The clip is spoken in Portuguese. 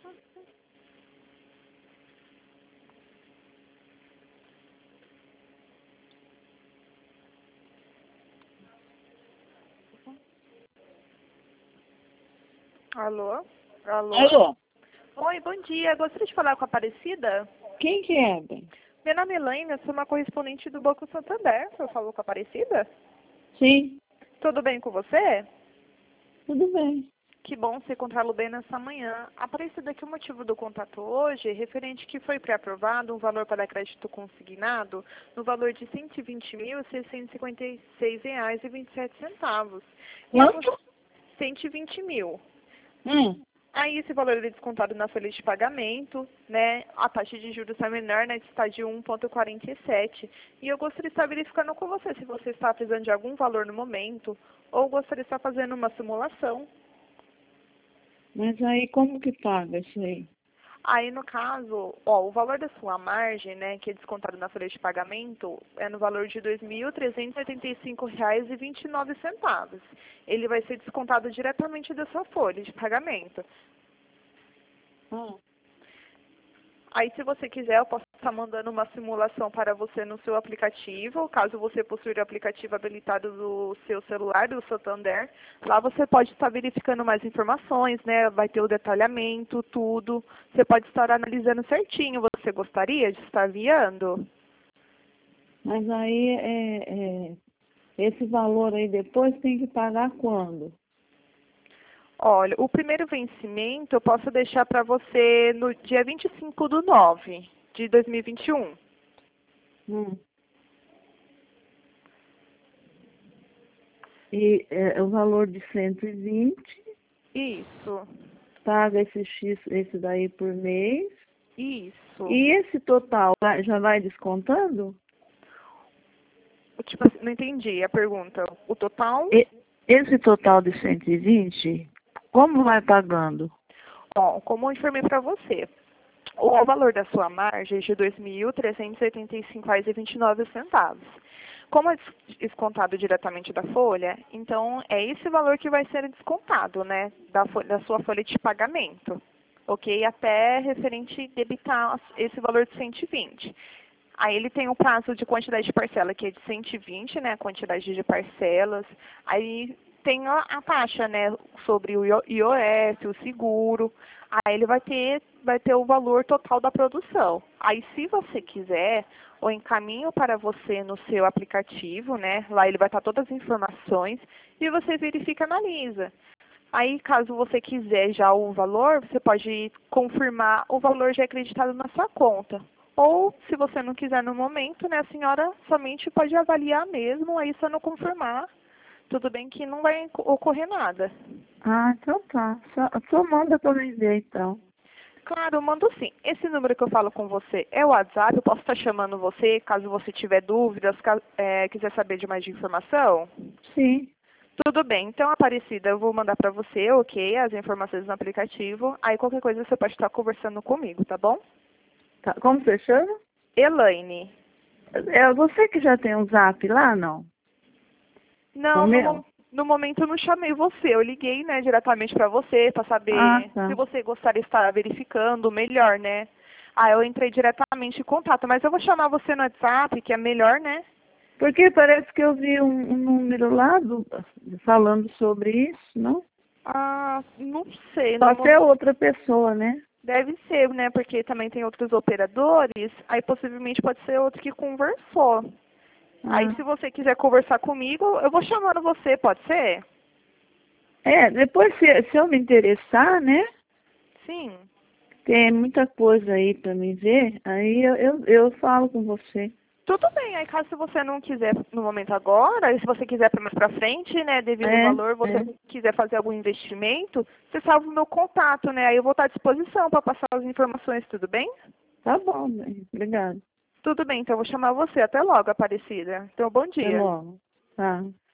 Alô? Alô? Alô? Oi, bom dia. Gostaria de falar com a Aparecida? Quem que é, bem? Meu nome é Elaine, eu sou uma correspondente do Banco Santander. Você falou com a Aparecida? Sim, Tudo bem com você? tudo bem. Que bom se encontrá-lo bem nessa manhã. Aparecida, que o motivo do contato hoje é referente que foi pré-aprovado um valor para crédito consignado no valor de R$ 120.656,27. Quanto? 120 mil. Hum. Aí esse valor é descontado na folha de pagamento, né? A taxa de juros é menor, né? Está de 1,47. E eu gostaria de estar verificando com você se você está precisando de algum valor no momento ou gostaria de estar fazendo uma simulação. Mas aí como que paga isso aí? Aí, no caso, ó, o valor da sua margem, né, que é descontado na folha de pagamento, é no valor de R$ 2.385,29. Ele vai ser descontado diretamente da sua folha de pagamento. Ah, Aí, se você quiser, eu posso estar mandando uma simulação para você no seu aplicativo. Caso você possua o aplicativo habilitado do seu celular, do Santander, lá você pode estar verificando mais informações, né? Vai ter o detalhamento, tudo. Você pode estar analisando certinho. Você gostaria de estar enviando? mas aí esse valor aí depois tem que pagar quando? Olha, o primeiro vencimento eu posso deixar para você no dia 25/9 de 2021. Hum. E o valor de 120 Isso, paga esse X, esse daí por mês. isso. E esse total já vai descontando? Tipo assim, não entendi a pergunta. O total? Esse total de 120 como vai pagando? Ó, como eu informei para você, o valor da sua margem é de R$ 2.385,29. Como é descontado diretamente da folha, então é esse valor que vai ser descontado, né, da sua folha de pagamento, ok? Até referente debitar esse valor de 120. Aí ele tem um prazo de quantidade de parcela que é de 120, né, a quantidade de parcelas. Aí tem a taxa, né, sobre o IOF, o seguro. Aí ele vai ter o valor total da produção. Aí se você quiser, eu encaminho para você no seu aplicativo, né, lá ele vai estar todas as informações e você verifica e analisa. Aí, caso você quiser já o valor, você pode confirmar o valor já acreditado na sua conta. Ou, se você não quiser no momento, né, a senhora somente pode avaliar mesmo, aí só não confirmar. Tudo bem que não vai ocorrer nada. Ah, então tá. Só manda para mim ver, então. Claro, eu mando sim. Esse número que eu falo com você é o WhatsApp, eu posso estar chamando você, caso você tiver dúvidas, quiser saber de mais de informação. Sim. Tudo bem, então, Aparecida, eu vou mandar para você, ok, as informações no aplicativo. Aí qualquer coisa você pode estar conversando comigo, tá bom? Tá. Como você chama? Elaine. É você que já tem um zap lá, não? O Não, meu? no momento eu não chamei você. Eu liguei, né, diretamente para você, para Ah, saber se tá. você gostaria de estar verificando melhor, né? Aí eu entrei diretamente em contato, mas eu vou chamar você no WhatsApp, que é melhor, né? Porque parece que eu vi um número lá falando sobre isso, não? Ah, não sei. Pode ser outra pessoa, né? Deve ser, né? Porque também tem outros operadores, aí possivelmente pode ser outro que conversou. Aí Ah. se você quiser conversar comigo, eu vou chamando você, pode ser? Depois se eu me interessar, né? Sim. Tem muita coisa aí para me ver, aí eu falo com você. Tudo bem, aí caso você não quiser no momento agora, e se você quiser para mais para frente, né, devido ao É, valor, você é. quiser fazer algum investimento, você salva o meu contato, né? Aí eu vou estar à disposição para passar as informações, tudo bem? Tá bom, bem. Obrigada. Tudo bem, então eu vou chamar você. Até logo, Aparecida. Então, bom Até dia. logo. Tá.